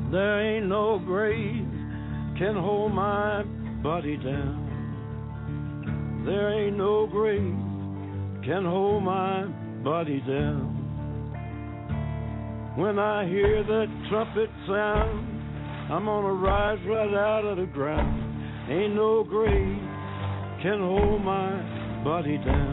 There ain't no grave can hold my body down. There ain't no grave can hold my body down. When I hear that trumpet sound, I'm gonna rise right out of the ground. Ain't no grave can hold my body down.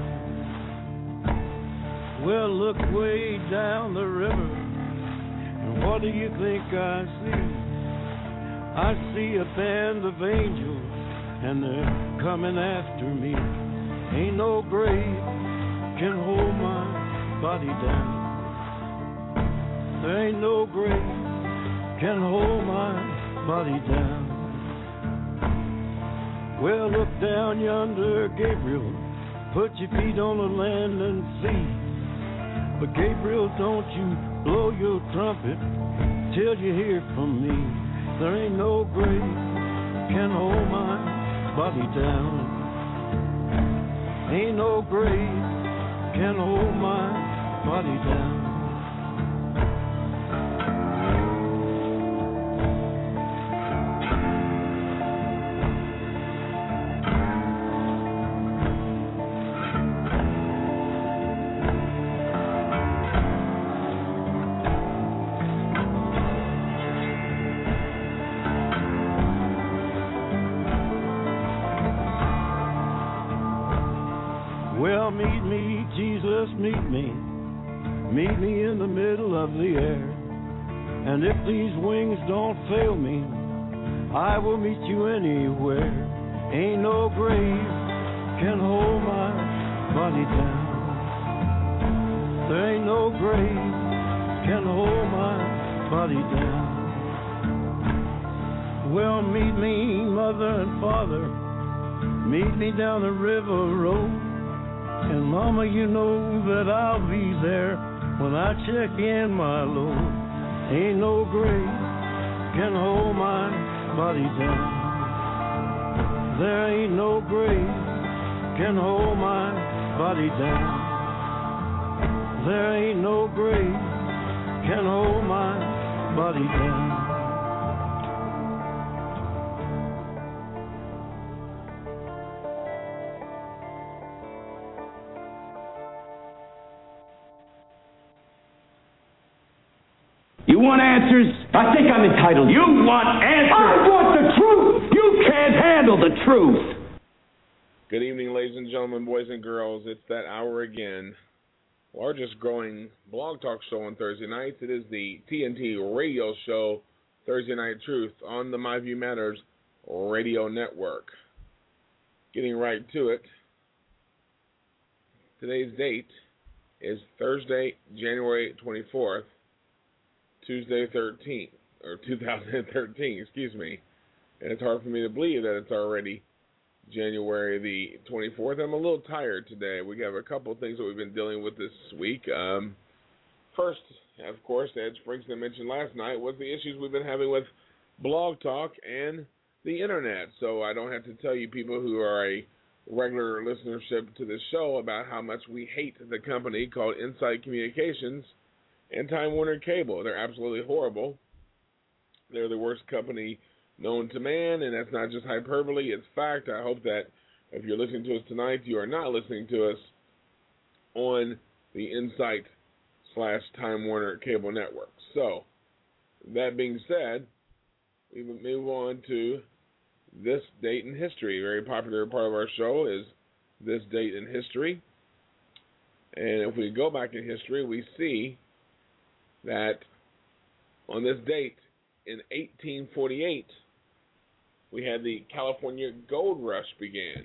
Well, look way down the river, and what do you think I see? I see a band of angels, and they're coming after me. Ain't no grave can hold my body down. There ain't no grave can hold my body down. Well, look down yonder, Gabriel. Put your feet on the land and see. But Gabriel, don't you blow your trumpet till you hear from me. There ain't no grave can hold my body down. Ain't no grave can hold my body down. Well, meet me, Jesus, meet me. Meet me in the middle of the air. And if these wings don't fail me, I will meet you anywhere. Ain't no grave can hold my body down. There ain't no grave can hold my body down. Well, meet me, mother and father. Meet me down the river road. And mama, you know that I'll be there when I check in my load. Ain't no grave can hold my body down. There ain't no grave can hold my body down. There ain't no grave can hold my body down. You want answers? I think I'm entitled. You want answers? I want the truth! You can't handle the truth! Good evening, ladies and gentlemen, boys and girls. It's that hour again. Largest growing blog talk show on Thursday nights. It is the TNT radio show, Thursday Night Truth, on the My View Matters radio network. Getting right to it. Today's date is Thursday, January 24th. Tuesday 2013, excuse me. And it's hard for me to believe that it's already January the 24th. I'm a little tired today. We have a couple of things that we've been dealing with this week. First, of course, Ed Springston mentioned last night, was the issues we've been having with Blog Talk and the Internet. So I don't have to tell you people who are a regular listenership to this show about how much we hate the company called Insight Communications and Time Warner Cable. They're absolutely horrible. They're the worst company known to man, and that's not just hyperbole, it's fact. I hope that if you're listening to us tonight, you are not listening to us on the Insight/Time Warner Cable Network. So, that being said, we move on to this date in history. A very popular part of our show is this date in history. And if we go back in history, we see that on this date in 1848, we had the California Gold Rush began.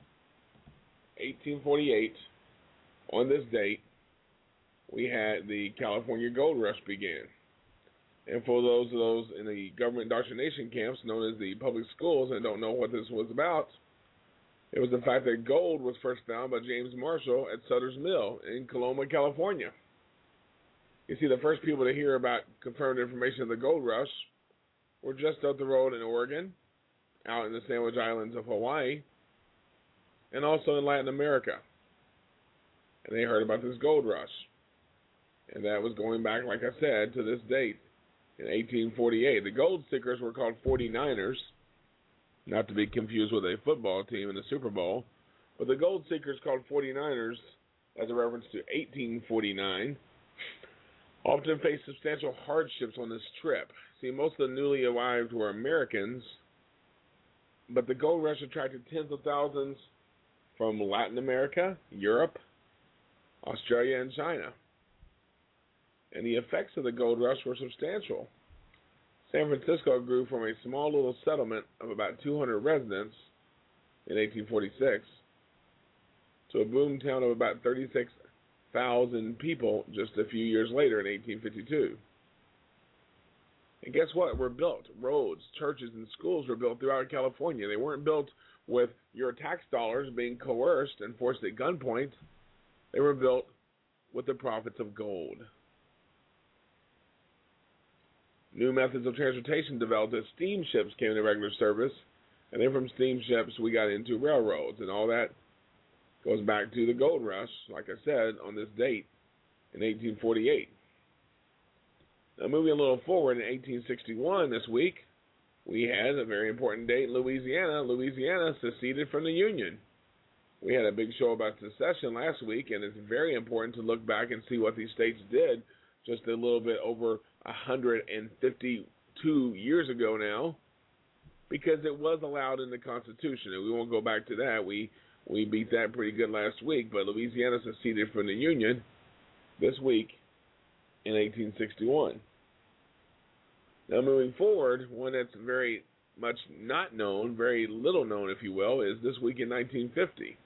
1848, on this date, we had the California Gold Rush began. And for those in the government indoctrination camps known as the public schools and don't know what this was about, it was the fact that gold was first found by James Marshall at Sutter's Mill in Coloma, California. You see, the first people to hear about confirmed information of the gold rush were just up the road in Oregon, out in the Sandwich Islands of Hawaii, and also in Latin America. And they heard about this gold rush. And that was going back, like I said, to this date, in 1848. The Gold Seekers were called 49ers, not to be confused with a football team in the Super Bowl, but the Gold Seekers called 49ers as a reference to 1849, often faced substantial hardships on this trip. See, most of the newly arrived were Americans, but the gold rush attracted tens of thousands from Latin America, Europe, Australia, and China. And the effects of the gold rush were substantial. San Francisco grew from a small little settlement of about 200 residents in 1846 to a boom town of about 36,000 people just a few years later in 1852. And guess what? Were built. Roads, churches, and schools were built throughout California. They weren't built with your tax dollars being coerced and forced at gunpoint. They were built with the profits of gold. New methods of transportation developed as steamships came into regular service, and then from steamships we got into railroads, and all that goes back to the gold rush, like I said, on this date in 1848. Now moving a little forward, in 1861 this week, we had a very important date in Louisiana. Louisiana seceded from the Union. We had a big show about secession last week, and it's very important to look back and see what these states did just a little bit over 152 years ago now, because it was allowed in the Constitution, and we won't go back to that. We beat that pretty good last week, but Louisiana seceded from the Union this week in 1861. Now moving forward, one that's very much not known, very little known, if you will, is this week in 1950.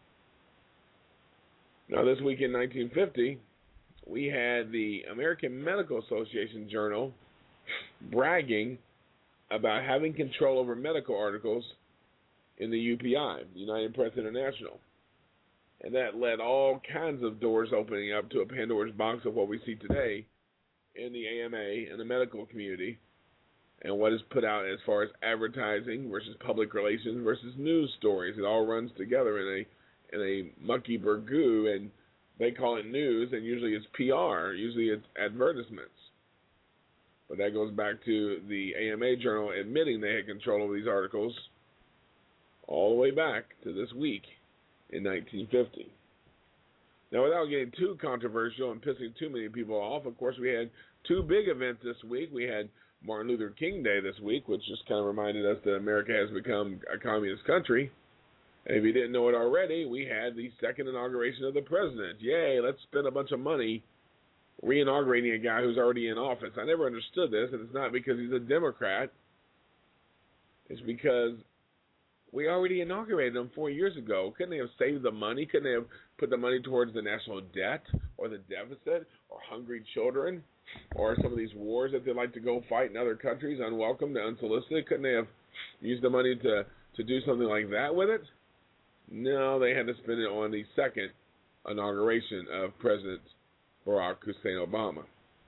Now this week in 1950, we had the American Medical Association Journal bragging about having control over medical articles in the UPI, the United Press International. And that led all kinds of doors opening up to a Pandora's box of what we see today in the AMA and the medical community, and what is put out as far as advertising versus public relations versus news stories. It all runs together in a mucky burgoo, and they call it news, and usually it's PR, usually it's advertisements. But that goes back to the AMA Journal admitting they had control over these articles all the way back to this week in 1950. Now, without getting too controversial and pissing too many people off, of course, we had two big events this week. We had Martin Luther King Day this week, which just kind of reminded us that America has become a communist country. And if you didn't know it already, we had the second inauguration of the president. Yay, let's spend a bunch of money re-inaugurating a guy who's already in office. I never understood this, and it's not because he's a Democrat. It's because we already inaugurated him 4 years ago. Couldn't they have saved the money? Couldn't they have put the money towards the national debt or the deficit or hungry children or some of these wars that they like to go fight in other countries, unwelcomed and unsolicited? Couldn't they have used the money to do something like that with it? No, they had to spend it on the second inauguration of President Barack Hussein Obama.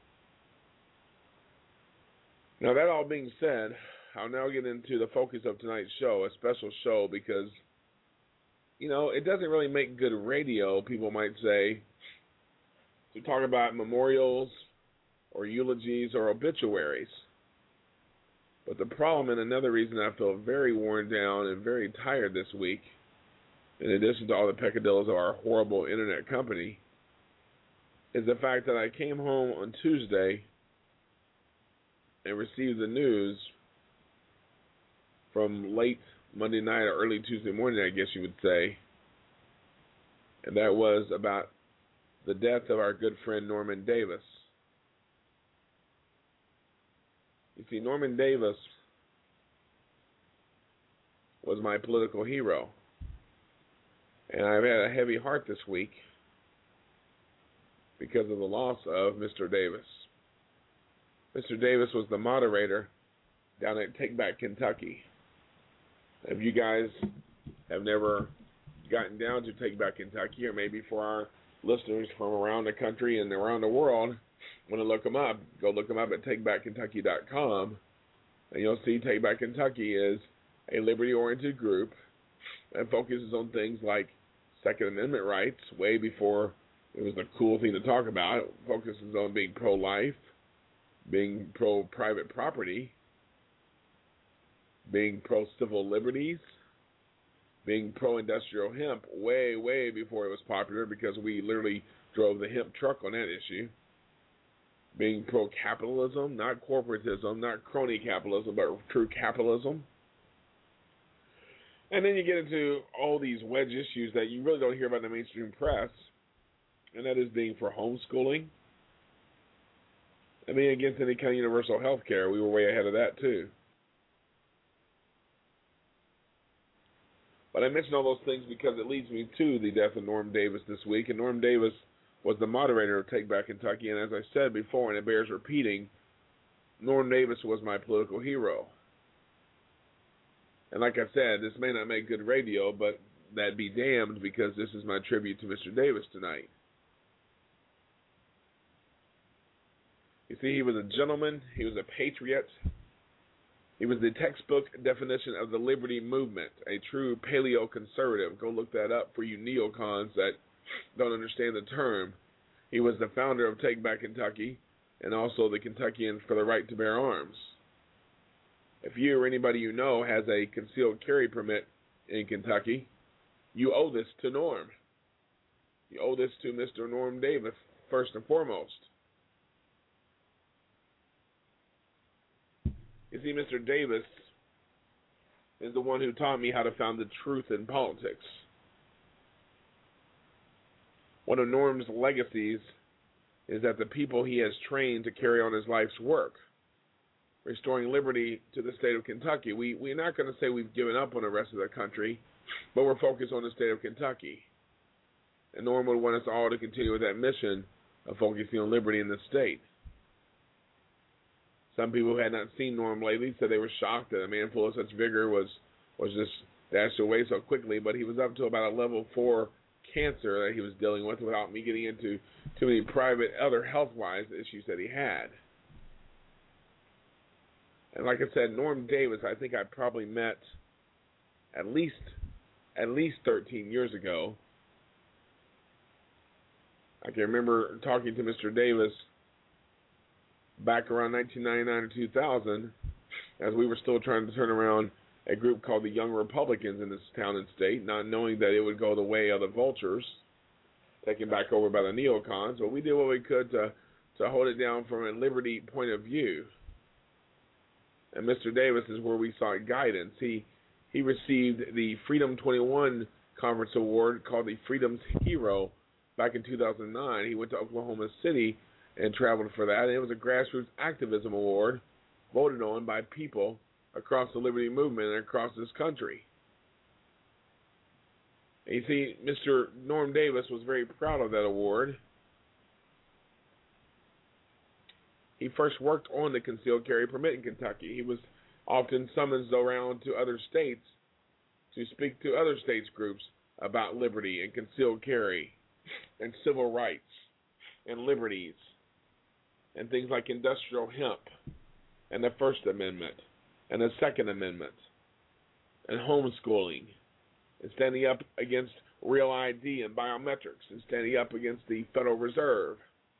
Now, that all being said, I'll now get into the focus of tonight's show, a special show, because, it doesn't really make good radio, people might say, to talk about memorials or eulogies or obituaries. But the problem, and another reason I feel very worn down and very tired this week, in addition to all the peccadillos of our horrible internet company, is the fact that I came home on Tuesday and received the news from late Monday night or early Tuesday morning, I guess you would say, and that was about the death of our good friend Norman Davis. You see, Norman Davis was my political hero, and I've had a heavy heart this week because of the loss of Mr. Davis. Mr. Davis was the moderator down at Take Back Kentucky. If you guys have never gotten down to Take Back Kentucky, or maybe for our listeners from around the country and around the world, want to look them up, go look them up at TakeBackKentucky.com, and you'll see Take Back Kentucky is a liberty-oriented group that focuses on things like Second Amendment rights, way before it was a cool thing to talk about. It focuses on being pro-life, being pro-private property, being pro-civil liberties, being pro-industrial hemp way, way before it was popular because we literally drove the hemp truck on that issue, being pro-capitalism, not corporatism, not crony capitalism, but true capitalism. And then you get into all these wedge issues that you really don't hear about in the mainstream press, and that is being for homeschooling. I mean, against any kind of universal health care. We were way ahead of that, too. But I mention all those things because it leads me to the death of Norm Davis this week. And Norm Davis was the moderator of Take Back Kentucky. And as I said before, and it bears repeating, Norm Davis was my political hero. And like I said, this may not make good radio, but that be damned, because this is my tribute to Mr. Davis tonight. You see, he was a gentleman. He was a patriot. He was the textbook definition of the liberty movement, a true paleo-conservative. Go look that up for you neocons that don't understand the term. He was the founder of Take Back Kentucky and also the Kentuckians for the Right to Bear Arms. If you or anybody you know has a concealed carry permit in Kentucky, you owe this to Norm. You owe this to Mr. Norm Davis, first and foremost. You see, Mr. Davis is the one who taught me how to find the truth in politics. One of Norm's legacies is that the people he has trained to carry on his life's work, restoring liberty to the state of Kentucky. We're not going to say we've given up on the rest of the country, but we're focused on the state of Kentucky. And Norm would want us all to continue with that mission of focusing on liberty in the state. Some people who had not seen Norm lately said they were shocked that a man full of such vigor was just dashed away so quickly, but he was up to about a level 4 cancer that he was dealing with without me getting into too many private other health-wise issues that he had. And like I said, Norm Davis, I think I probably met at least 13 years ago. I can remember talking to Mr. Davis back around 1999 or 2000, as we were still trying to turn around a group called the Young Republicans in this town and state, not knowing that it would go the way of the vultures, taken back over by the neocons. But we did what we could to hold it down from a liberty point of view. And Mr. Davis is where we sought guidance. He received the Freedom 21 Conference Award, called the Freedom's Hero, back in 2009. He went to Oklahoma City and traveled for that. And it was a grassroots activism award voted on by people across the liberty movement and across this country. And you see, Mr. Norm Davis was very proud of that award. He first worked on the concealed carry permit in Kentucky. He was often summoned around to other states to speak to other states' groups about liberty and concealed carry and civil rights and liberties and things like industrial hemp and the First Amendment and the Second Amendment and homeschooling and standing up against Real ID and biometrics and standing up against the Federal Reserve.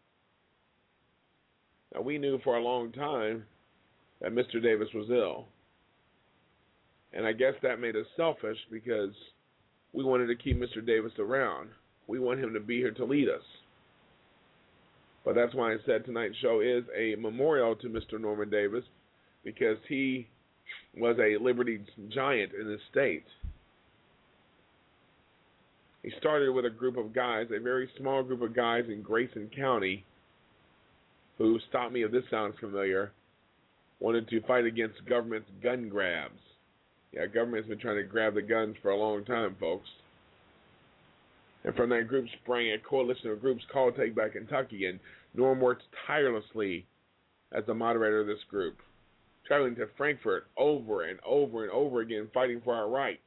Now, we knew for a long time that Mr. Davis was ill. And I guess that made us selfish because we wanted to keep Mr. Davis around. We want him to be here to lead us. But that's why I said tonight's show is a memorial to Mr. Norman Davis, because he was a liberty giant in this state. He started with a group of guys, a very small group of guys in Grayson County, who, stop me if this sounds familiar, wanted to fight against government's gun grabs. Yeah, government's been trying to grab the guns for a long time, folks. And from that group sprang a coalition of groups called Take Back Kentucky, and Norm worked tirelessly as the moderator of this group, traveling to Frankfort over and over and over again, fighting for our rights,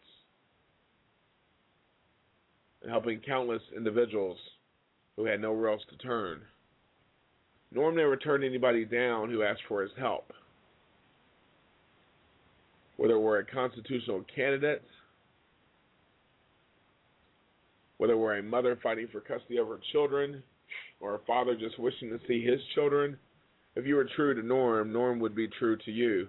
and helping countless individuals who had nowhere else to turn. Norm never turned anybody down who asked for his help. Whether we're a constitutional candidate, whether we're a mother fighting for custody of her children, or a father just wishing to see his children if you were true to Norm, Norm would be true to you.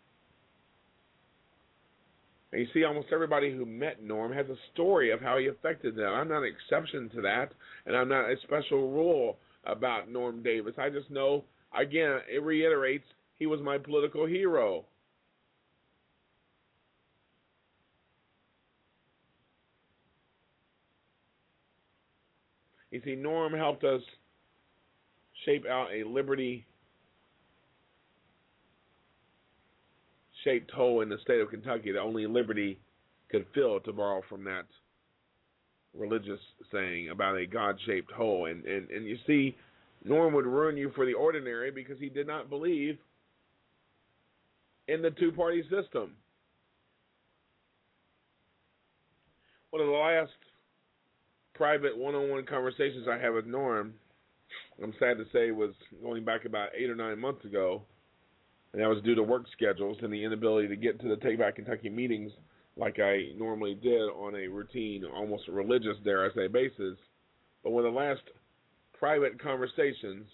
And you see, almost everybody who met Norm has a story of how he affected them. I'm not an exception to that, and I'm not a special rule about Norm Davis. I just know, again, it reiterates, he was my political hero. You see, Norm helped us shape out a liberty-shaped hole in the state of Kentucky that only liberty could fill, to borrow from that religious saying about a God-shaped hole. And you see, Norm would ruin you for the ordinary because he did not believe in the two-party system. One of the last private one-on-one conversations I had with Norm, I'm sad to say, was going back about 8 or 9 months ago, and that was due to work schedules and the inability to get to the Take Back Kentucky meetings like I normally did on a routine, almost religious, dare I say, basis. But one of the last private conversations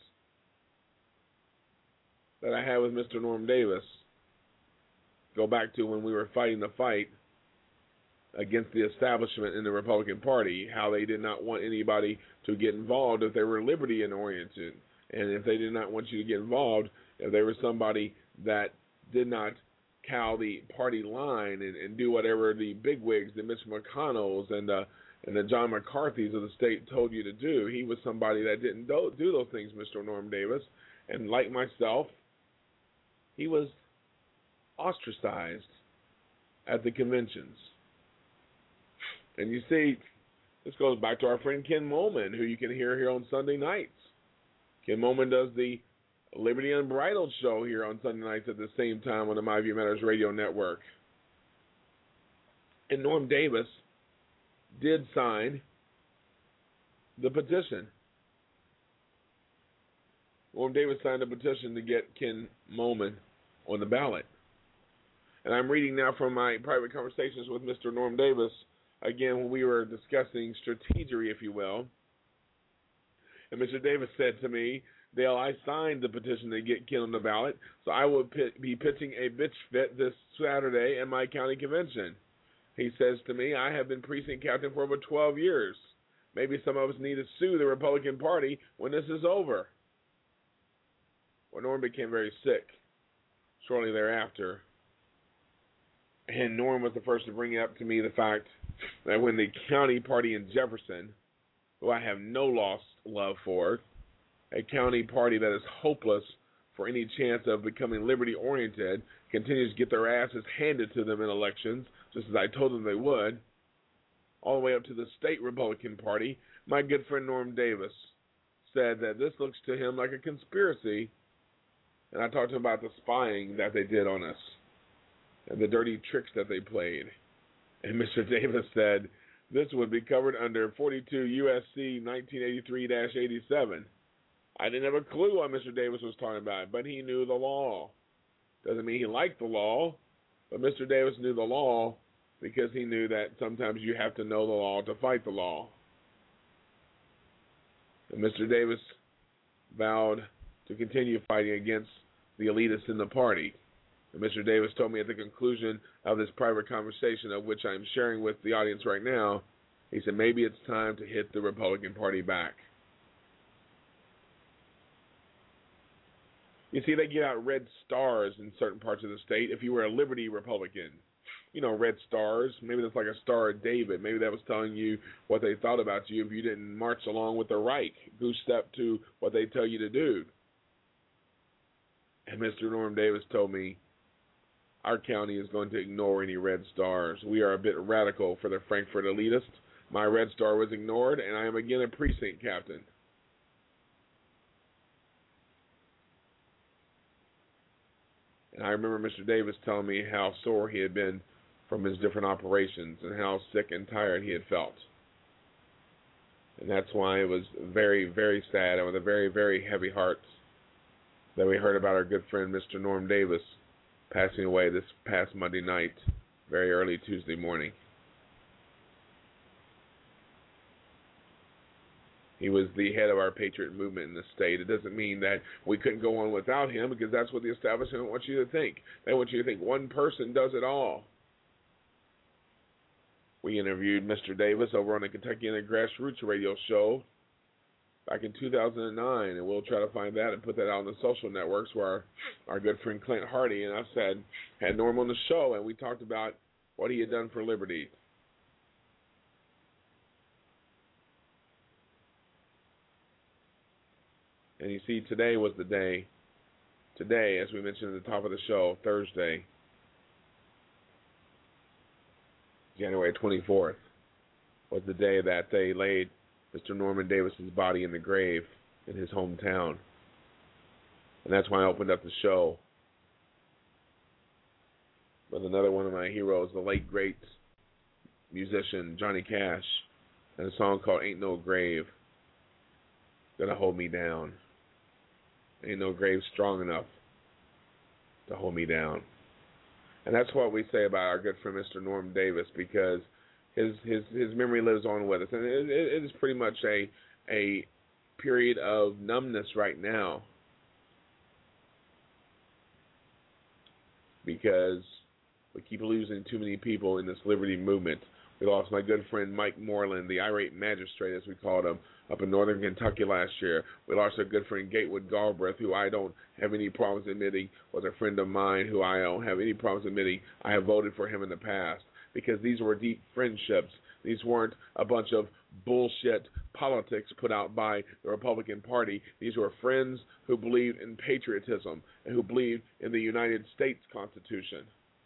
that I had with Mr. Norm Davis go back to when we were fighting the fight against the establishment in the Republican Party, how they did not want anybody to get involved if they were liberty-oriented, and if they did not want you to get involved if they were somebody that did not cow the party line and do whatever the bigwigs, the Mitch McConnells and the John McCarthys of the state told you to do. He was somebody that didn't do those things, Mr. Norm Davis, and like myself, he was ostracized at the conventions. And you see, this goes back to our friend Ken Moman, who you can hear here on Sunday nights. Ken Moman does the Liberty Unbridled show here on Sunday nights at the same time on the My View Matters radio network. And Norm Davis did sign the petition. Norm Davis signed a petition to get Ken Moman on the ballot. And I'm reading now from my private conversations with Mr. Norm Davis, again, when we were discussing strategery, if you will. And Mr. Davis said to me, Dale, I signed the petition to get Ken on the ballot, so I will be pitching a bitch fit this Saturday at my county convention. He says to me, I have been precinct captain for over 12 years. Maybe some of us need to sue the Republican Party when this is over. Well, Norm became very sick shortly thereafter. And Norm was the first to bring up to me the fact that when the county party in Jefferson, who I have no lost love for, a county party that is hopeless for any chance of becoming liberty-oriented, continues to get their asses handed to them in elections, just as I told them they would, all the way up to the state Republican Party, my good friend Norm Davis said that this looks to him like a conspiracy, and I talked to him about the spying that they did on us and the dirty tricks that they played. And Mr. Davis said this would be covered under 42 U.S.C. 1983-87. I didn't have a clue what Mr. Davis was talking about, but he knew the law. Doesn't mean he liked the law, but Mr. Davis knew the law because he knew that sometimes you have to know the law to fight the law. And Mr. Davis vowed to continue fighting against the elitists in the party. And Mr. Davis told me at the conclusion of this private conversation, of which I'm sharing with the audience right now, he said, maybe it's time to hit the Republican Party back. You see, they give out red stars in certain parts of the state if you were a Liberty Republican. You know, red stars. Maybe that's like a Star of David. Maybe that was telling you what they thought about you if you didn't march along with the Reich, goose step to what they tell you to do. And Mr. Norm Davis told me, our county is going to ignore any red stars. We are a bit radical for the Frankfort elitists. My red star was ignored, and I am again a precinct captain. And I remember Mr. Davis telling me how sore he had been from his different operations and how sick and tired he had felt. And that's why it was very, very sad and with a very, very heavy heart that we heard about our good friend Mr. Norm Davis passing away this past Monday night, very early Tuesday morning. He was the head of our patriot movement in the state. It doesn't mean that we couldn't go on without him, because that's what the establishment wants you to think. They want you to think one person does it all. We interviewed Mr. Davis over on the Kentucky and the Grassroots radio show back in 2009, and we'll try to find that and put that out on the social networks, where our good friend Clint Hardy and I had Norm on the show, and we talked about what he had done for liberty. And you see, today was the day. Today, as we mentioned at the top of the show, Thursday, January 24th, was the day that they laid Mr. Norman Davis's body in the grave in his hometown. And that's why I opened up the show with another one of my heroes, the late great musician Johnny Cash, and a song called Ain't No Grave Gonna Hold Me Down. Ain't no grave strong enough to hold me down. And that's what we say about our good friend Mr. Norm Davis, because his memory lives on with us. And it is pretty much a period of numbness right now, because we keep losing too many people in this liberty movement. We lost my good friend Mike Moreland, the irate magistrate, as we called him, up in northern Kentucky last year. We lost our good friend Gatewood Galbraith, who I don't have any problems admitting was a friend of mine, who I don't have any problems admitting I have voted for him in the past, because these were deep friendships. These weren't a bunch of bullshit politics put out by the Republican Party. These were friends who believed in patriotism and who believed in the United States Constitution.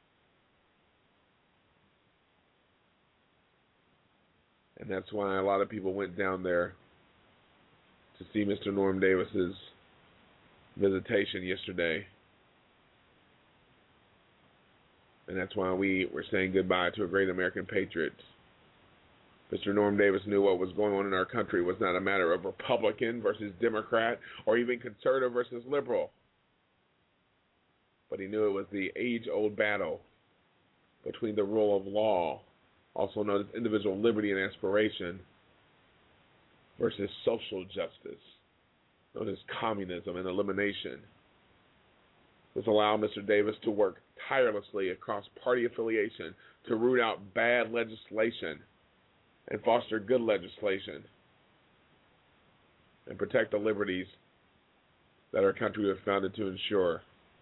And that's why a lot of people went down there to see Mr. Norm Davis's visitation yesterday. And that's why we were saying goodbye to a great American patriot. Mr. Norm Davis knew what was going on in our country was not a matter of Republican versus Democrat or even conservative versus liberal. But he knew it was the age-old battle between the rule of law, also known as individual liberty and aspiration, versus social justice, known as communism and elimination. This allowed Mr. Davis to work tirelessly across party affiliation to root out bad legislation and foster good legislation and protect the liberties that our country was founded to ensure.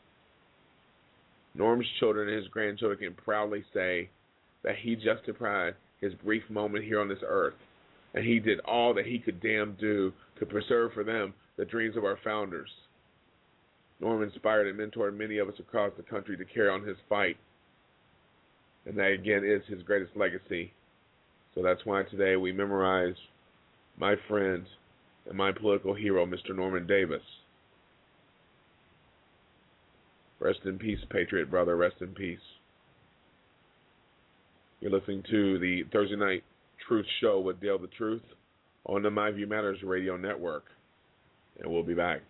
Norm's children and his grandchildren can proudly say that he justified his brief moment here on this earth, and he did all that he could damn do to preserve for them the dreams of our founders. Norm inspired and mentored many of us across the country to carry on his fight, and that again is his greatest legacy. So that's why today we memorize my friend and my political hero, Mr. Norman Davis. Rest in peace, patriot brother, rest in peace. You're listening to the Thursday Night Truth Show with Dale the Truth on the My View Matters radio network. And we'll be back.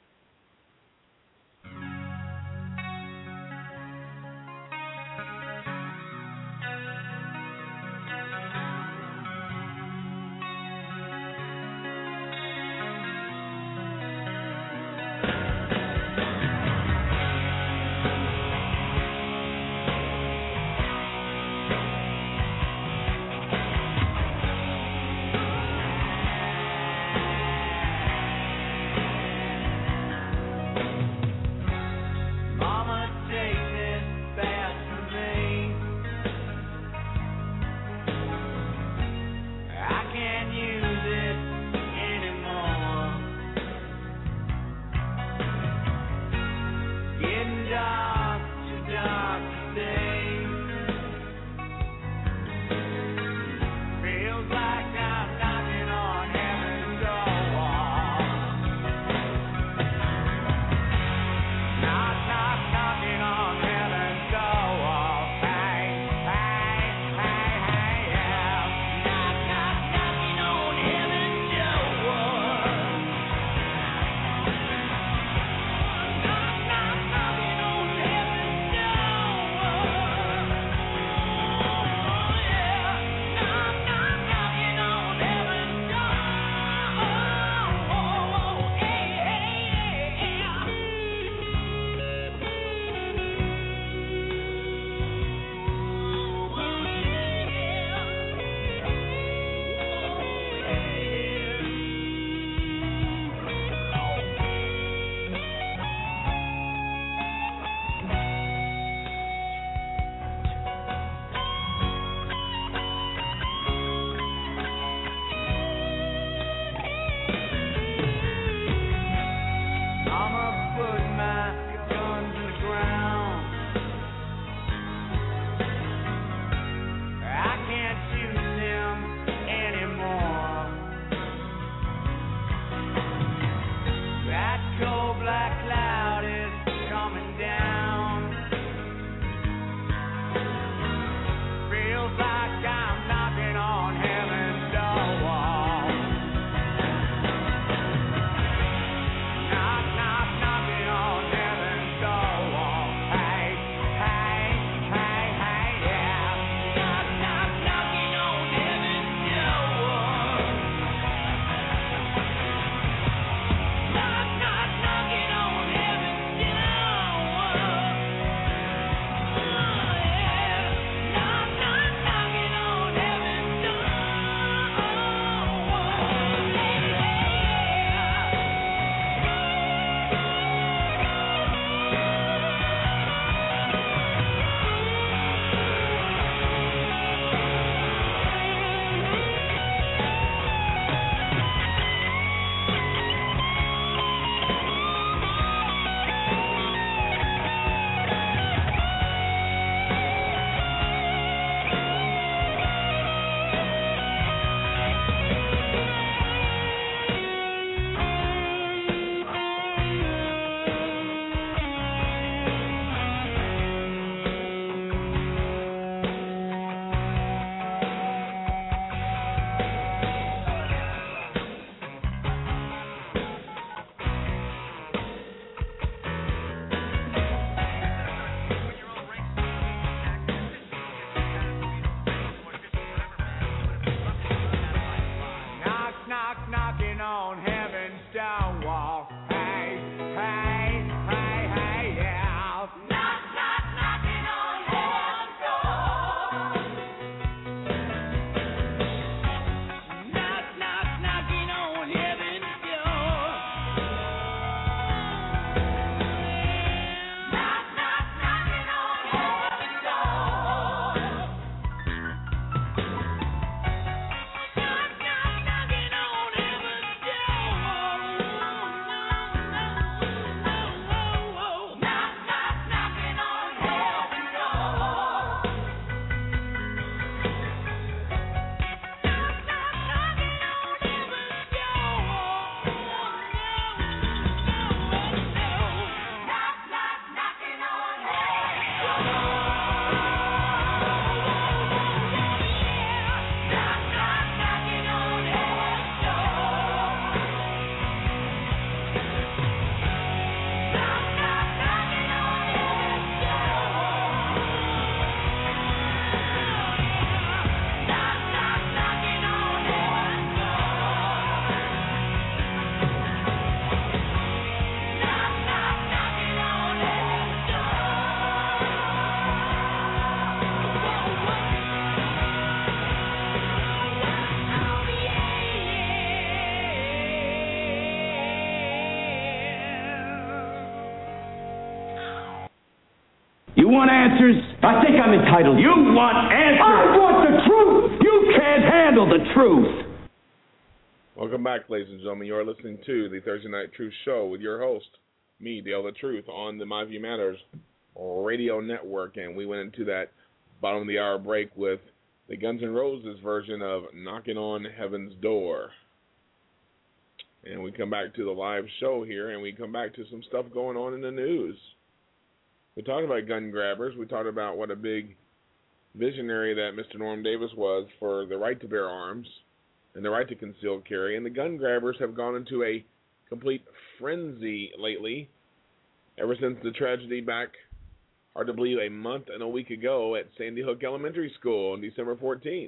You want answers? I think I'm entitled. You want answers? I want the truth! You can't handle the truth! Welcome back, ladies and gentlemen. You're listening to the Thursday Night Truth Show with your host, me, Dale the Truth, on the My View Matters radio network. And we went into that bottom of the hour break with the Guns N' Roses version of Knocking on Heaven's Door. And we come back to the live show here, and we come back to some stuff going on in the news. We talked about gun grabbers. We talked about what a big visionary that Mr. Norm Davis was for the right to bear arms and the right to concealed carry. And the gun grabbers have gone into a complete frenzy lately, ever since the tragedy back, hard to believe, a month and a week ago at Sandy Hook Elementary School on December 14th.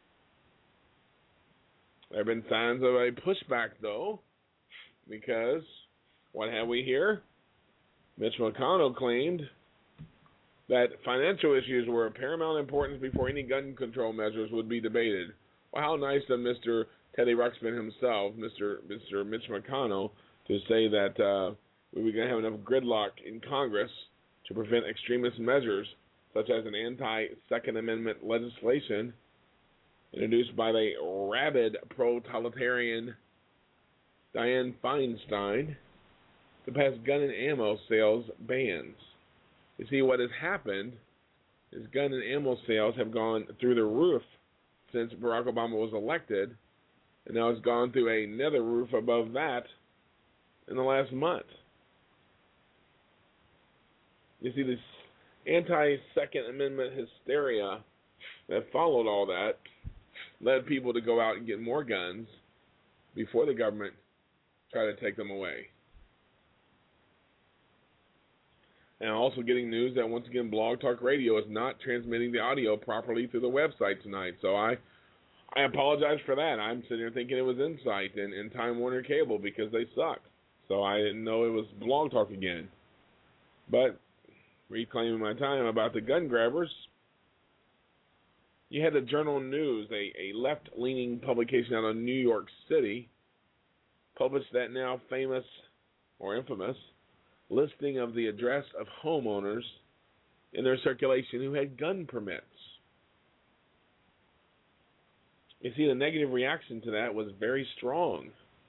There have been signs of a pushback, though, because what have we here? Mitch McConnell claimed that financial issues were of paramount importance before any gun control measures would be debated. Well, how nice of Mr. Teddy Ruxpin himself, Mr. Mitch McConnell, to say that we were going to have enough gridlock in Congress to prevent extremist measures, such as an anti-Second Amendment legislation introduced by the rabid pro-totalitarian Dianne Feinstein to pass gun and ammo sales bans. You see, what has happened is gun and ammo sales have gone through the roof since Barack Obama was elected, and now it's gone through another roof above that in the last month. You see, this anti-Second Amendment hysteria that followed all that led people to go out and get more guns before the government tried to take them away. And also getting news that, once again, Blog Talk Radio is not transmitting the audio properly through the website tonight. So I apologize for that. I'm sitting here thinking it was Insight and Time Warner Cable because they suck. So I didn't know it was Blog Talk again. But reclaiming my time about the gun grabbers, you had the Journal News, a left-leaning publication out of New York City, published that now famous or infamous listing of the address of homeowners in their circulation who had gun permits. You see, the negative reaction to that was very strong.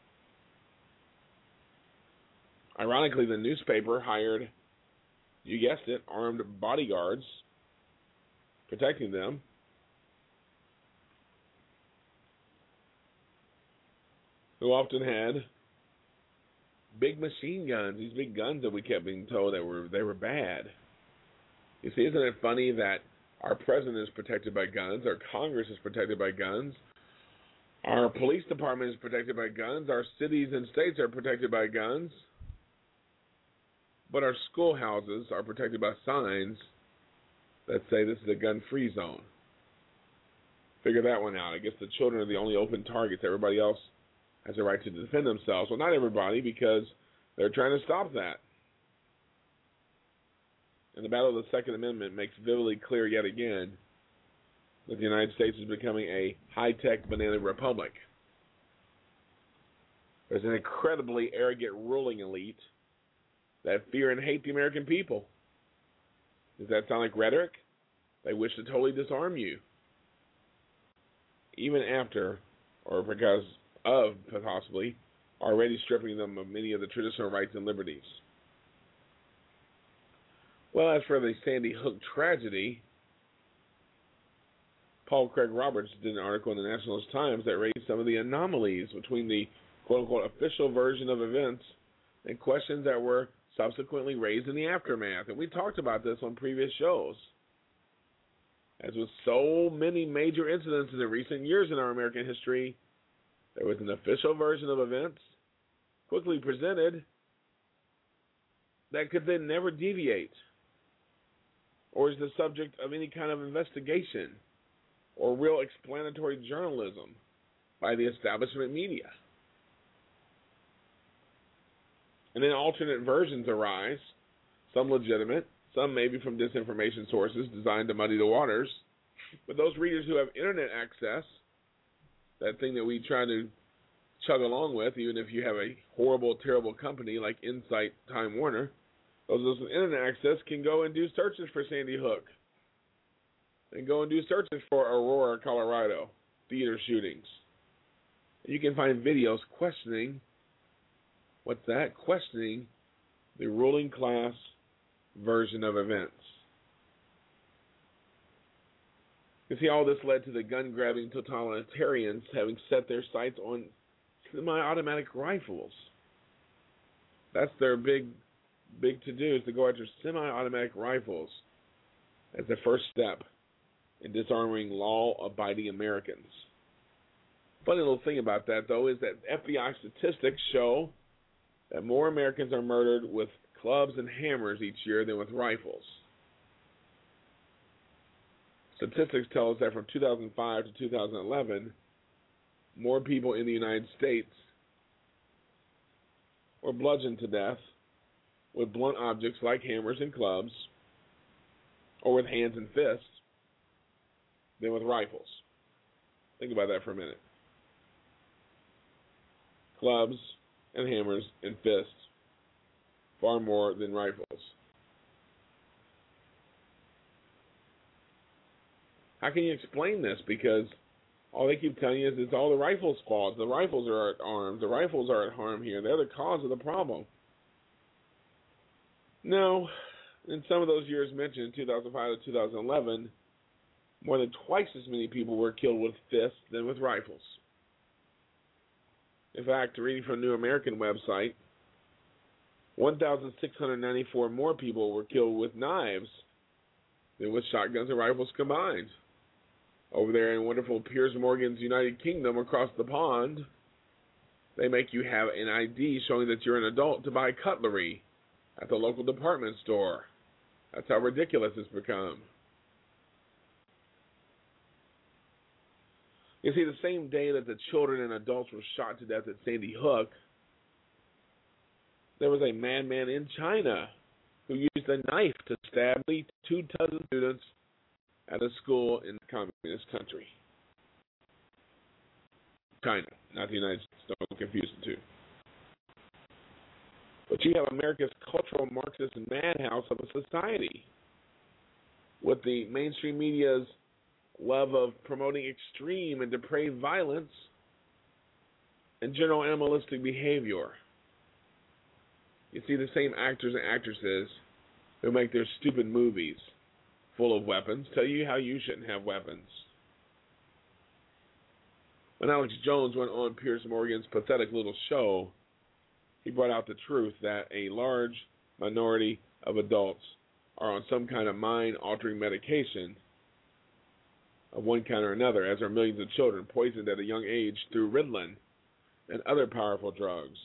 Ironically, the newspaper hired, you guessed it, armed bodyguards protecting them. Who often had big machine guns, these big guns that we kept being told that they were bad. You see, isn't it funny that our president is protected by guns, our Congress is protected by guns, our police department is protected by guns, our cities and states are protected by guns, but our schoolhouses are protected by signs that say this is a gun-free zone. Figure that one out. I guess the children are the only open targets. Everybody else has a right to defend themselves. Well, not everybody, because they're trying to stop that. And the battle of the Second Amendment makes vividly clear yet again that the United States is becoming a high-tech banana republic. There's an incredibly arrogant ruling elite that fear and hate the American people. Does that sound like rhetoric? They wish to totally disarm you. Even after, or because of, possibly, already stripping them of many of the traditional rights and liberties. Well, as for the Sandy Hook tragedy, Paul Craig Roberts did an article in the Nationalist Times that raised some of the anomalies between the quote-unquote official version of events and questions that were subsequently raised in the aftermath. And we talked about this on previous shows. As with so many major incidents in the recent years in our American history, there was an official version of events quickly presented that could then never deviate or is the subject of any kind of investigation or real explanatory journalism by the establishment media. And then alternate versions arise, some legitimate, some maybe from disinformation sources designed to muddy the waters. But those readers who have internet access, that thing that we try to chug along with, even if you have a horrible, terrible company like Insight, Time Warner, Those with internet access can go and do searches for Sandy Hook. And go and do searches for Aurora, Colorado, theater shootings. You can find videos questioning, questioning the ruling class version of events. You see, all this led to the gun-grabbing totalitarians having set their sights on semi-automatic rifles. That's their big to-do, is to go after semi-automatic rifles as the first step in disarming law-abiding Americans. Funny little thing about that, though, is that FBI statistics show that more Americans are murdered with clubs and hammers each year than with rifles. Statistics tell us that from 2005 to 2011, more people in the United States were bludgeoned to death with blunt objects like hammers and clubs, or with hands and fists, than with rifles. Think about that for a minute. Clubs and hammers and fists, far more than rifles. How can you explain this? Because all they keep telling you is it's all the rifles' fault. The rifles are at arms. The rifles are at harm here. They're the cause of the problem. No, in some of those years mentioned, 2005 to 2011, more than twice as many people were killed with fists than with rifles. In fact, reading from the New American website, 1,694 more people were killed with knives than with shotguns and rifles combined. Over there in wonderful Piers Morgan's United Kingdom across the pond, they make you have an ID showing that you're an adult to buy cutlery at the local department store. That's how ridiculous it's become. You see, the same day that the children and adults were shot to death at Sandy Hook, there was a madman in China who used a knife to stab 2 dozen students at a school in the communist country. China, not the United States. Don't confuse the two. But you have America's cultural Marxist madhouse of a society, with the mainstream media's love of promoting extreme and depraved violence and general animalistic behavior. You see, the same actors and actresses who make their stupid movies full of weapons tell you how you shouldn't have weapons. When Alex Jones went on Piers Morgan's pathetic little show, he brought out the truth that a large minority of adults are on some kind of mind-altering medication of one kind or another, as are millions of children poisoned at a young age through Ritalin and other powerful drugs.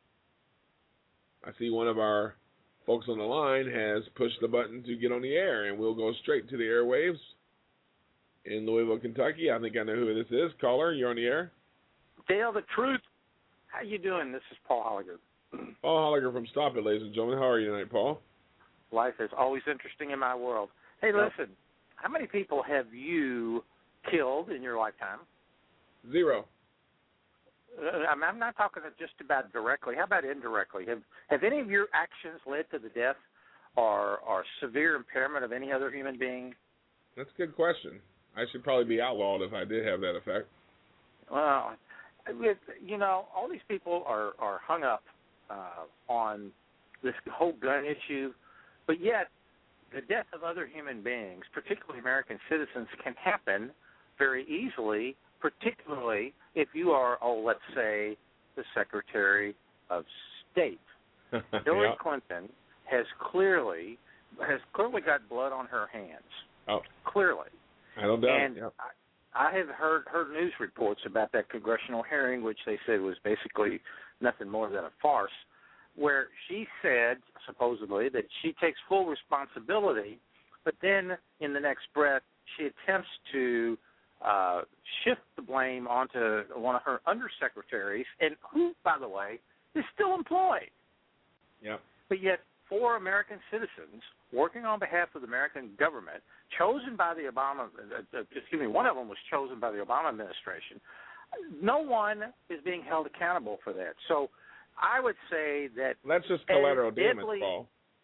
I see one of our folks on the line has pushed the button to get on the air, and we'll go straight to the airwaves in Louisville, Kentucky. I think I know who this is. Caller, you're on the air. Dale, the truth. How you doing? This is Paul Holliger. Paul Holliger from Stop It, ladies and gentlemen. How are you tonight, Paul? Life is always interesting in my world. Hey, listen, how many people have you killed in your lifetime? 0. I'm not talking just about directly. How about indirectly? Have any of your actions led to the death or severe impairment of any other human being? That's a good question. I should probably be outlawed if I did have that effect. Well, all these people are hung up on this whole gun issue, but yet the death of other human beings, particularly American citizens, can happen very easily, particularly if you are, let's say, the Secretary of State. Hillary Clinton has clearly got blood on her hands. Oh, clearly. I don't doubt and it. Yep. I have heard news reports about that congressional hearing, which they said was basically nothing more than a farce, where she said, supposedly, that she takes full responsibility, but then in the next breath she attempts to shift the blame onto one of her undersecretaries, and who, by the way, is still employed. Yeah. But yet 4 American citizens working on behalf of the American government, chosen by the one of them was chosen by the Obama administration. No one is being held accountable for that. So I would say that that's just collateral damage, Paul.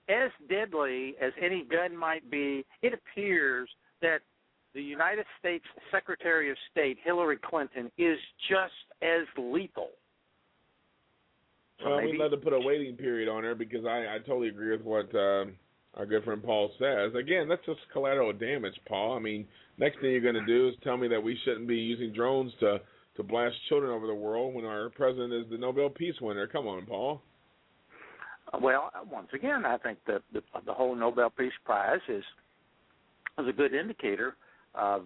as deadly as any gun might be, it appears that the United States Secretary of State, Hillary Clinton, is just as lethal. Well, we'd love to put a waiting period on her because I totally agree with what our good friend Paul says. Again, that's just collateral damage, Paul. I mean, next thing you're going to do is tell me that we shouldn't be using drones to blast children over the world when our president is the Nobel Peace winner. Come on, Paul. Well, once again, I think that the whole Nobel Peace Prize is a good indicator of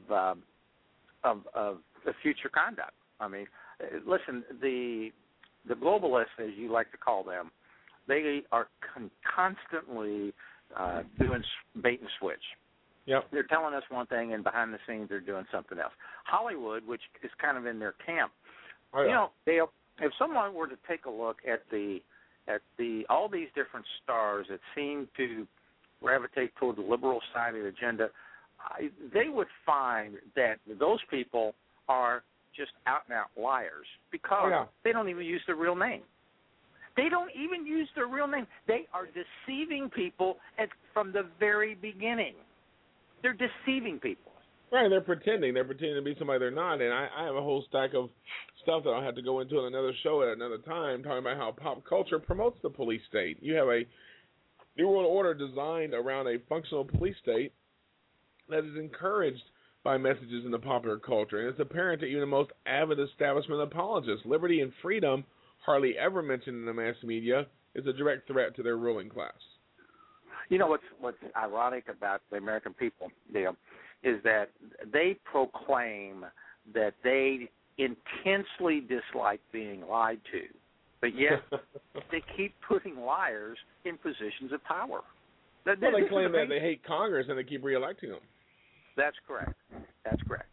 the future conduct. I mean, listen, the globalists, as you like to call them, they are constantly doing bait and switch. Yep. They're telling us one thing, and behind the scenes they're doing something else. Hollywood, which is kind of in their camp, you know, if someone were to take a look at all these different stars that seem to gravitate toward the liberal side of the agenda, they would find that those people are just out-and-out liars because they don't even use their real name. They don't even use their real name. They are deceiving people from the very beginning. They're deceiving people. Right, they're pretending. They're pretending to be somebody they're not. And I have a whole stack of stuff that I'll have to go into in another show at another time, talking about how pop culture promotes the police state. You have a New World Order designed around a functional police state that is encouraged by messages in the popular culture. And it's apparent to even the most avid establishment apologists. Liberty and freedom, hardly ever mentioned in the mass media, is a direct threat to their ruling class. You know what's ironic about the American people, Dale, is that they proclaim that they intensely dislike being lied to, but yet they keep putting liars in positions of power. Well, they claim that they hate Congress and they keep reelecting them. That's correct. That's correct.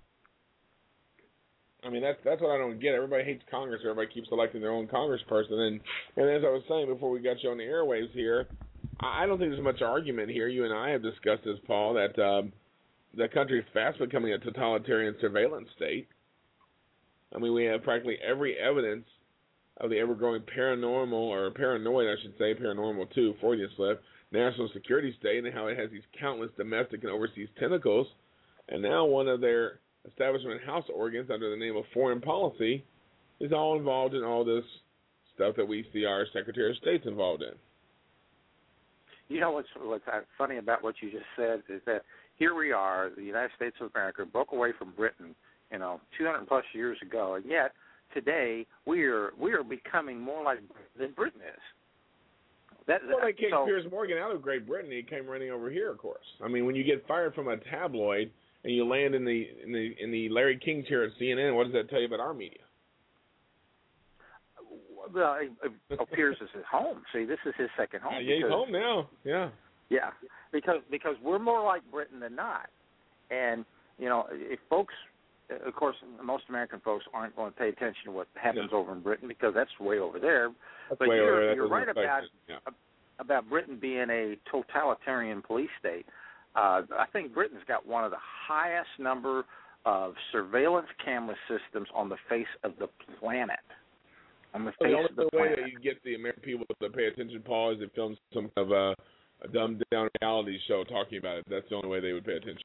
I mean, that's what I don't get. Everybody hates Congress. Everybody keeps electing their own congressperson. And as I was saying before we got you on the airwaves here, I don't think there's much argument here. You and I have discussed this, Paul, that the country is fast becoming a totalitarian surveillance state. I mean, we have practically every evidence of the ever-growing paranormal, or paranoid, I should say, paranormal too, Freudian slip, national security state, and how it has these countless domestic and overseas tentacles. And now one of their establishment house organs under the name of foreign policy is all involved in all this stuff that we see our Secretary of State's involved in. You know what's funny about what you just said is that here we are, the United States of America broke away from Britain, 200 plus years ago, and yet today we are becoming more like than Britain is. They kicked Piers Morgan out of Great Britain. He came running over here, of course. I mean, when you get fired from a tabloid and you land in the Larry King chair at CNN, what does that tell you about our media? Well, Piers is at home. See, this is his second home. Yeah, he's home now. Yeah. Yeah, because we're more like Britain than not, and if folks, of course, most American folks aren't going to pay attention to what happens over in Britain because that's way over there. That's but you're right about Britain being a totalitarian police state. I think Britain's got one of the highest number of surveillance camera systems on the face of the planet. On the face of the planet. The way that you get the American people to pay attention, Paul, is to film some kind of a dumbed-down reality show talking about it. That's the only way they would pay attention.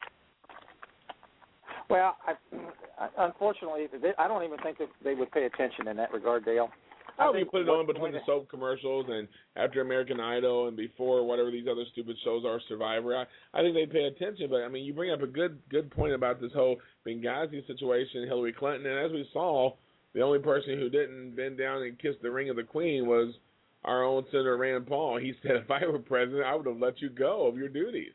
Well, unfortunately, I don't even think that they would pay attention in that regard, Dale. You put it on between the soap commercials and after American Idol and before whatever these other stupid shows are, Survivor. I think they'd pay attention, but, I mean, you bring up a good point about this whole Benghazi situation, Hillary Clinton, and as we saw, the only person who didn't bend down and kiss the ring of the Queen was our own Senator Rand Paul. He said, if I were president, I would have let you go of your duties.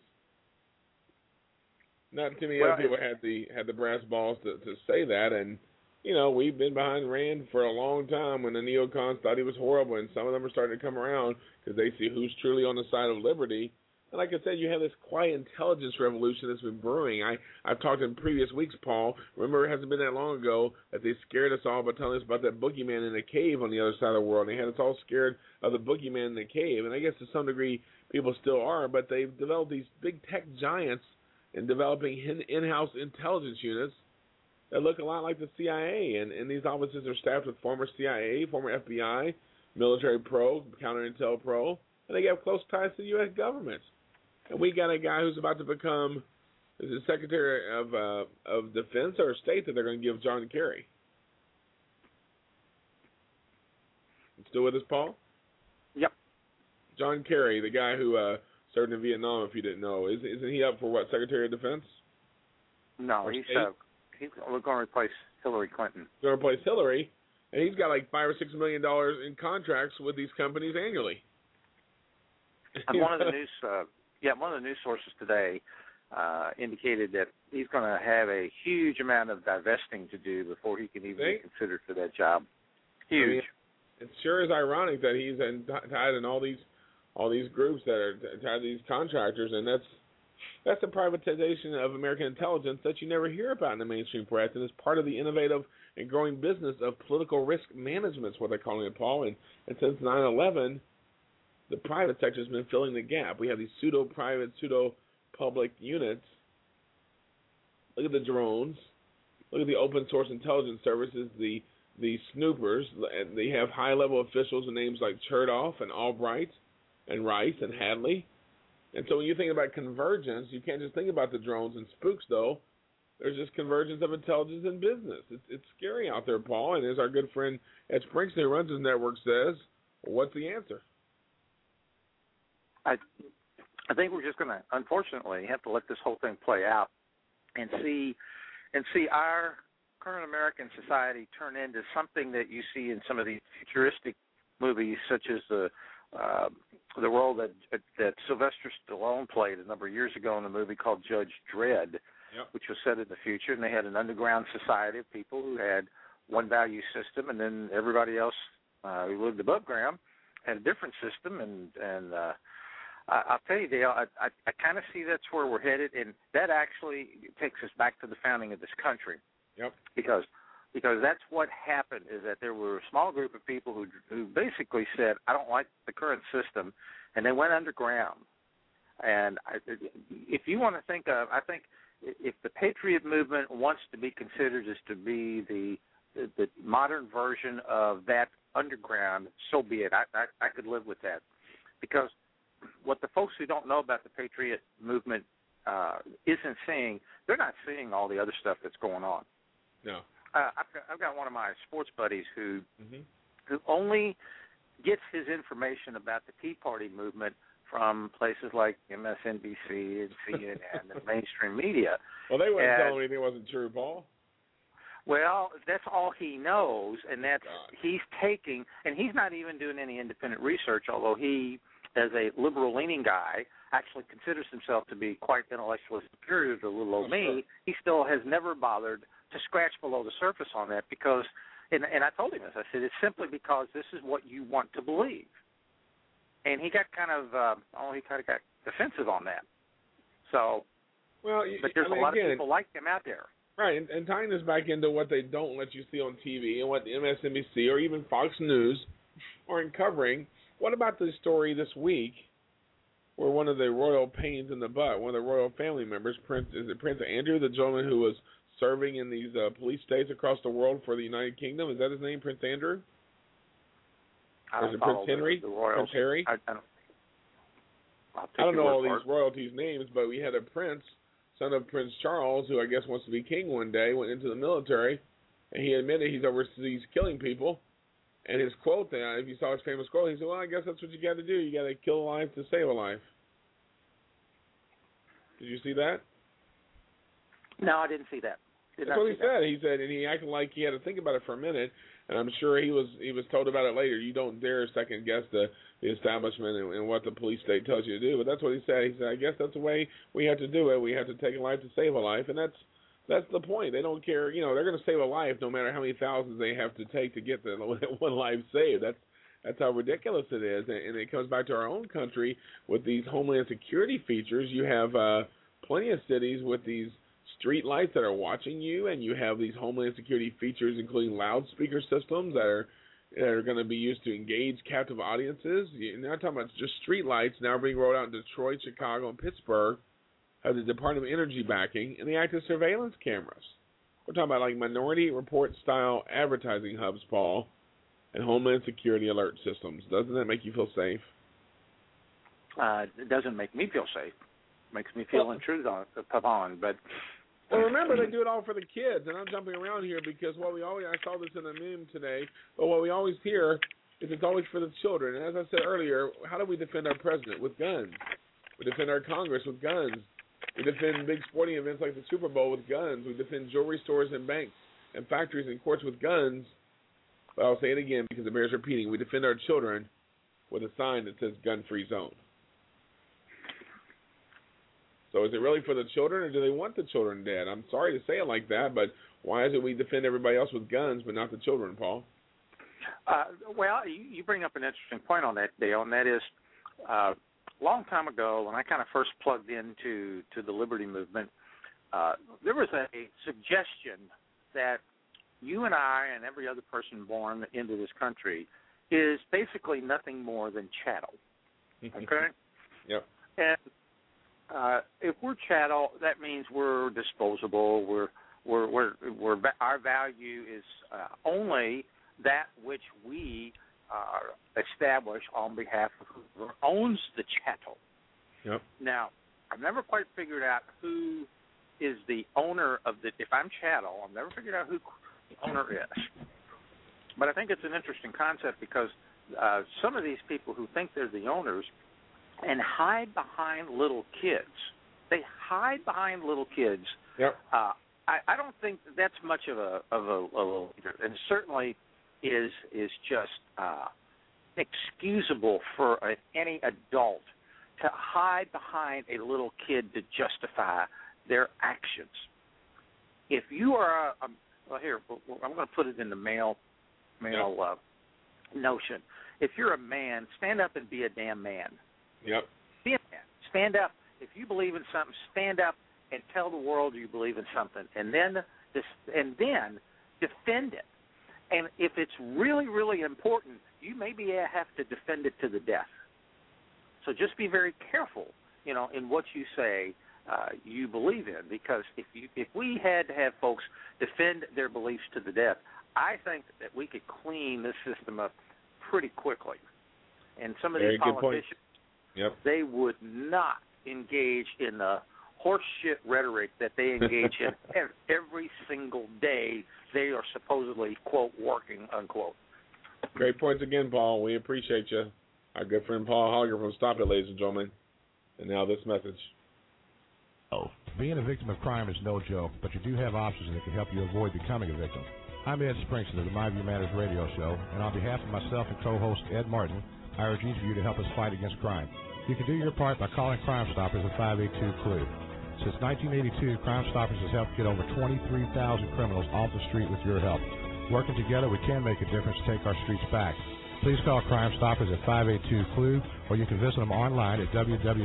Not too many other people had the brass balls to say that, and we've been behind Rand for a long time when the neocons thought he was horrible, and some of them are starting to come around because they see who's truly on the side of liberty. And like I said, you have this quiet intelligence revolution that's been brewing. I've talked in previous weeks, Paul. Remember, it hasn't been that long ago that they scared us all by telling us about that boogeyman in the cave on the other side of the world. And they had us all scared of the boogeyman in the cave. And I guess to some degree people still are, but they've developed these big tech giants in developing in-house intelligence units that look a lot like the CIA. And these offices are staffed with former CIA, former FBI, military pro, counterintel pro. and they have close ties to the U.S. government. And we got a guy who's about to become the Secretary of Defense or State that they're going to give John Kerry. You still with us, Paul? Yep. John Kerry, the guy who served in Vietnam, if you didn't know, isn't he up for what, Secretary of Defense? No, he's going to replace Hillary Clinton. He's going to replace Hillary, and he's got like $5 or $6 million in contracts with these companies annually. And one of the news sources today indicated that he's going to have a huge amount of divesting to do before he can even be considered for that job. Huge. I mean, it sure is ironic that he's tied in all these groups that are tied to these contractors, and that's a privatization of American intelligence that you never hear about in the mainstream press, and it's part of the innovative and growing business of political risk management, is what they're calling it, Paul. And since 9/11, the private sector has been filling the gap. We have these pseudo-private, pseudo-public units. Look at the drones. Look at the open source intelligence services, the snoopers. And they have high-level officials with names like Chertoff and Albright and Rice and Hadley. And so when you think about convergence, you can't just think about the drones and spooks, though. There's just convergence of intelligence and business. It's scary out there, Paul. And as our good friend Ed Springsteen, who runs his network, says, well, what's the answer? I think we're just going to, unfortunately, have to let this whole thing play out and see our current American society turn into something that you see in some of these futuristic movies, such as the role that Sylvester Stallone played a number of years ago in a movie called Judge Dredd, which was set in the future, and they had an underground society of people who had one value system, and then everybody else who lived above ground had a different system, and I'll tell you, Dale, I kind of see that's where we're headed, and that actually takes us back to the founding of this country. Yep. Because that's what happened, is that there were a small group of people who basically said, I don't like the current system, and they went underground. And if you want to think of, I think if the Patriot movement wants to be considered as to be the modern version of that underground, so be it. I could live with that. Because what the folks who don't know about the Patriot movement isn't seeing, they're not seeing all the other stuff that's going on. No. I've got one of my sports buddies who only gets his information about the Tea Party movement from places like MSNBC and CNN and mainstream media. Well, they wouldn't tell him anything wasn't true, Paul. Well, that's all he knows, and that's he's taking, and he's not even doing any independent research, although he, as a liberal-leaning guy, actually considers himself to be quite intellectually superior to little old me. He still has never bothered to scratch below the surface on that because, and I told him this, I said, it's simply because this is what you want to believe. And he got kind of, he kind of got defensive on that. So, but there's a lot of people like him out there. Right, and tying this back into what they don't let you see on TV and what the MSNBC or even Fox News aren't covering, what about the story this week where one of the royal pains in the butt, one of the royal family members, Prince Andrew, the gentleman who was serving in these police states across the world for the United Kingdom, is that his name, Prince Andrew? Or is it Prince Henry? Prince Harry? I don't know all these royalties' names, but we had a prince, son of Prince Charles, who I guess wants to be king one day, went into the military, and he admitted he's overseas killing people. And his quote, if you saw his famous quote, he said, well, I guess that's what you got to do. You got to kill a life to save a life. Did you see that? No, I didn't see that. That's what he said. He said, and he acted like he had to think about it for a minute, and I'm sure he was told about it later. You don't dare second guess the establishment and what the police state tells you to do. But that's what he said. He said, I guess that's the way we have to do it. We have to take a life to save a life, and that's the point. They don't care. You know, they're going to save a life no matter how many thousands they have to take to get the one life saved. That's how ridiculous it is, and it comes back to our own country with these Homeland Security features. You have plenty of cities with these street lights that are watching you, and you have these Homeland Security features, including loudspeaker systems that are going to be used to engage captive audiences. You're not talking about just street lights now being rolled out in Detroit, Chicago, and Pittsburgh, have the Department of Energy backing, and the active surveillance cameras. We're talking about like Minority Report style advertising hubs, Paul, and Homeland Security alert systems. Doesn't that make you feel safe? it doesn't make me feel safe. It makes me feel intruded upon. But well, remember, they do it all for the kids, and I'm jumping around here because I saw this in a meme today, but what we always hear is it's always for the children. And as I said earlier, how do we defend our president? With guns. We defend our Congress with guns. We defend big sporting events like the Super Bowl with guns. We defend jewelry stores and banks and factories and courts with guns. But I'll say it again because it bears repeating. We defend our children with a sign that says gun-free zone. So is it really for the children, or do they want the children dead? I'm sorry to say it like that, but why is it we defend everybody else with guns but not the children, Paul? Well, you bring up an interesting point on that, Dale, and that is a long time ago when I kind of first plugged into the Liberty Movement, there was a suggestion that you and I and every other person born into this country is basically nothing more than chattel. Okay? Yep. And if we're chattel, that means we're disposable. Our value is only that which we establish on behalf of whoever owns the chattel. Yep. Now, I've never quite figured out who is the owner of the. If I'm chattel, I've never figured out who the owner is. But I think it's an interesting concept because some of these people who think they're the owners and hide behind little kids. They hide behind little kids. Yep. I don't think that's much of a and certainly is just excusable for any adult to hide behind a little kid to justify their actions. If you are I'm going to put it in the male notion. If you're a man, stand up and be a damn man. Yep. Be a man. Stand up. If you believe in something, stand up and tell the world you believe in something, and then defend it. And if it's really, really important, you maybe have to defend it to the death. So just be very careful, in what you say you believe in, because if we had to have folks defend their beliefs to the death, I think that we could clean this system up pretty quickly. And some of these politicians, they would not engage in the horseshit rhetoric that they engage in every single day they are supposedly, quote, working, unquote. Great points again, Paul. We appreciate you. Our good friend Paul Hogger from Stop It, ladies and gentlemen. And now this message. Being a victim of crime is no joke, but you do have options that can help you avoid becoming a victim. I'm Ed Springston of the My View Matters radio show, and on behalf of myself and co-host Ed Martin, I urge each of you to help us fight against crime. You can do your part by calling Crime Stoppers at 582-CLUE. Since 1982, Crime Stoppers has helped get over 23,000 criminals off the street with your help. Working together, we can make a difference to take our streets back. Please call Crime Stoppers at 582-CLUE, or you can visit them online at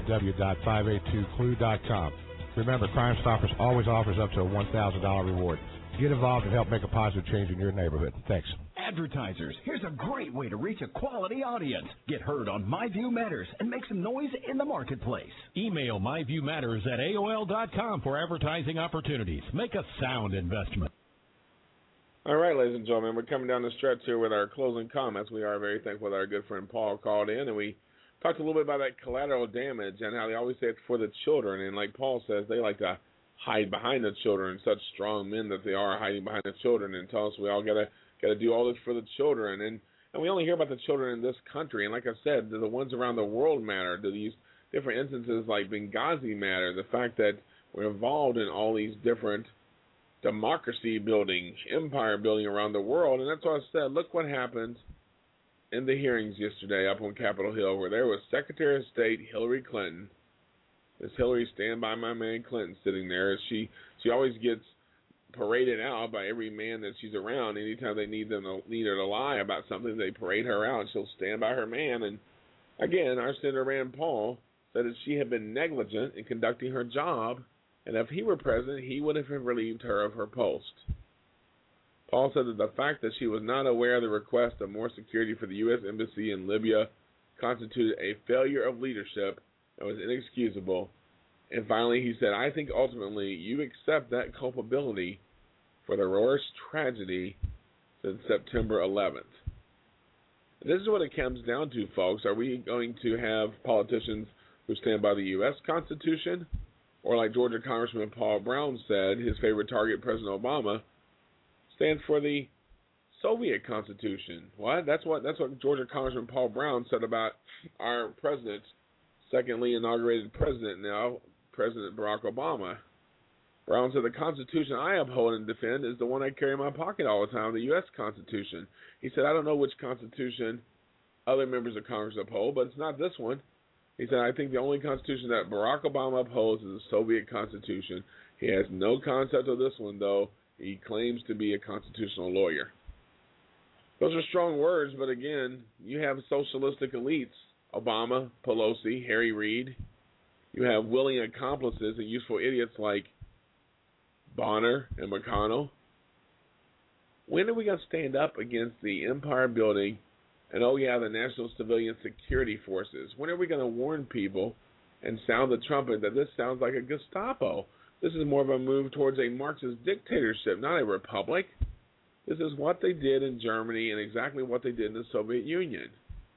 www.582clue.com. Remember, Crime Stoppers always offers up to a $1,000 reward. Get involved and help make a positive change in your neighborhood. Thanks. Advertisers, here's a great way to reach a quality audience. Get heard on My View Matters and make some noise in the marketplace. Email myviewmatters@aol.com for advertising opportunities. Make a sound investment. All right, ladies and gentlemen, we're coming down the stretch here with our closing comments. We are very thankful that our good friend Paul called in, and we talked a little bit about that collateral damage and how they always say it's for the children. And like Paul says, they like to hide behind the children, such strong men that they are, hiding behind the children, and tell us we all got to do all this for the children. And we only hear about the children in this country. And like I said, the ones around the world matter. Do these different instances like Benghazi matter? The fact that we're involved in all these different democracy building, empire building around the world. And that's why I said, look what happened in the hearings yesterday up on Capitol Hill, where there was Secretary of State Hillary Clinton. This Hillary, stand by my man Clinton, sitting there. She always gets paraded out by every man that she's around. Anytime they need her to lie about something, they parade her out. She'll stand by her man. And again, our Senator Rand Paul said that she had been negligent in conducting her job, and if he were president, he would have relieved her of her post. Paul said that the fact that she was not aware of the request of more security for the U.S. Embassy in Libya constituted a failure of leadership and was inexcusable. And finally, he said, I think ultimately you accept that culpability for the worst tragedy since September 11th. This is what it comes down to, folks. Are we going to have politicians who stand by the U.S. Constitution, or like Georgia Congressman Paul Brown said, his favorite target, President Obama, stand for the Soviet Constitution? What? That's what Georgia Congressman Paul Brown said about our president, secondly inaugurated president now, President Barack Obama. Brown said, the Constitution I uphold and defend is the one I carry in my pocket all the time, the U.S. Constitution. He said, I don't know which Constitution other members of Congress uphold, but it's not this one. He said, I think the only Constitution that Barack Obama upholds is the Soviet Constitution. He has no concept of this one, though. He claims to be a constitutional lawyer. Those are strong words, but again, you have socialistic elites, Obama, Pelosi, Harry Reid. You have willing accomplices and useful idiots like Bonner and McConnell. When are we going to stand up against the empire building and, oh yeah, the National Civilian Security Forces? When are we going to warn people and sound the trumpet that this sounds like a Gestapo? This is more of a move towards a Marxist dictatorship, not a republic. This is what they did in Germany and exactly what they did in the Soviet Union.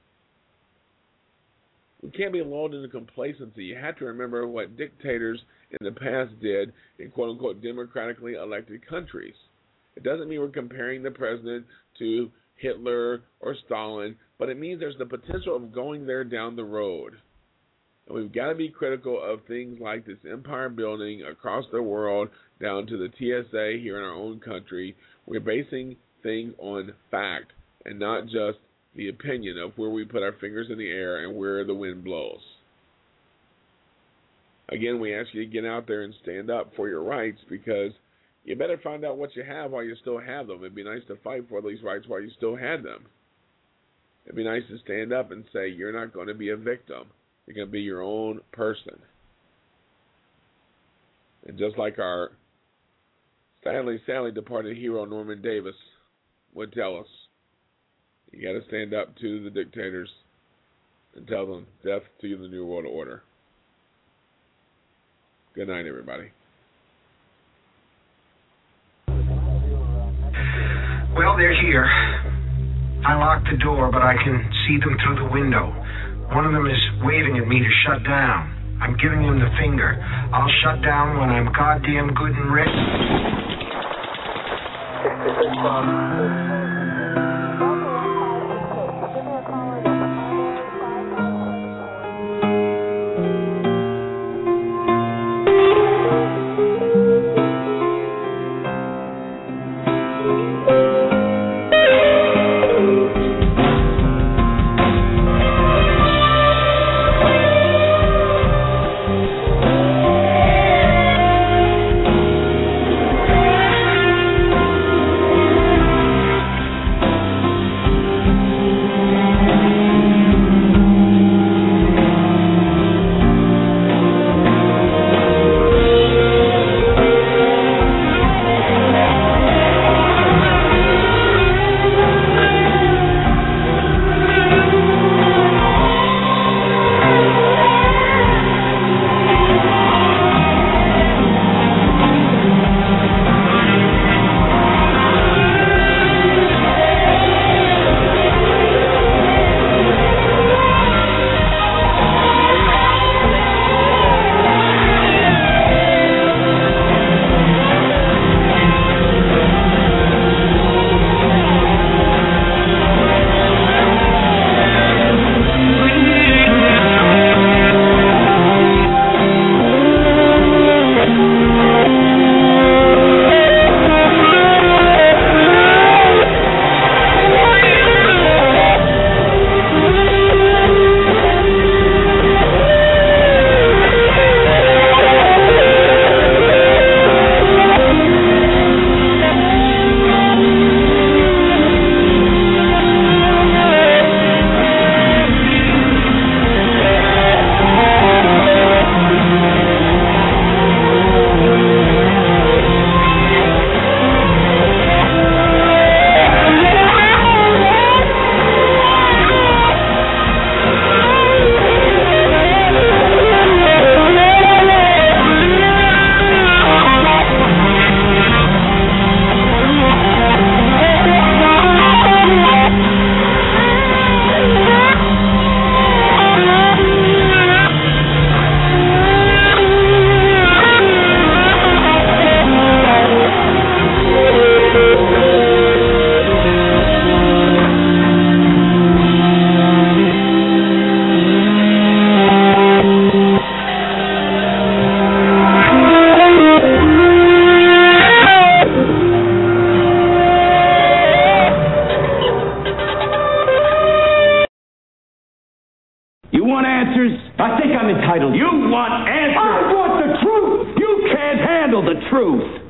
We can't be lulled into complacency. You have to remember what dictators in the past did in quote-unquote democratically elected countries. It doesn't mean we're comparing the president to Hitler or Stalin, but it means there's the potential of going there down the road. And we've got to be critical of things like this empire building across the world down to the TSA here in our own country. We're basing things on fact and not just the opinion of where we put our fingers in the air and where the wind blows. Again, we ask you to get out there and stand up for your rights, because you better find out what you have while you still have them. It'd be nice to fight for these rights while you still had them. It'd be nice to stand up and say, you're not going to be a victim. You're going to be your own person. And just like our sadly departed hero Norman Davis would tell us, you got to stand up to the dictators and tell them, death to the New World Order. Good night, everybody. Well, they're here. I locked the door, but I can see them through the window. One of them is waving at me to shut down. I'm giving him the finger. I'll shut down when I'm goddamn good and ready. want answers? I think I'm entitled. You want answers? I want the truth! You can't handle the truth!